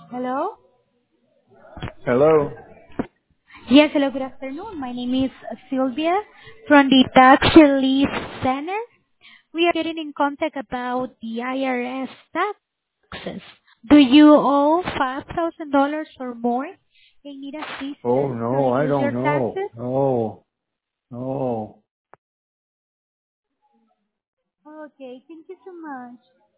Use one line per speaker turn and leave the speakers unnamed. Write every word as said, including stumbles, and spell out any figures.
Hello?
Hello.
Yes, hello, good afternoon. My name is Sylvia from the Tax Relief Center. We are getting in contact about the I R S taxes. Do you owe five thousand dollars or more and need
Oh
assistance to
no, I
reduce your
don't know.
taxes?
No, no.
Okay, thank you so much.